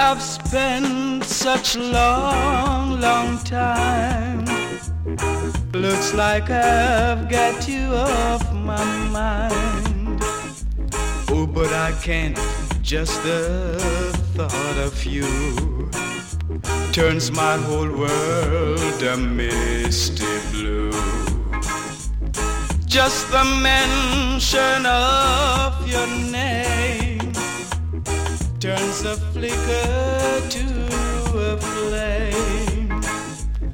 I've spent such long time. Looks like I've got you off my mind. Oh, but I can't, just the thought of you turns my whole world a misty blue. Just the mention of your name turns a flicker to a flame.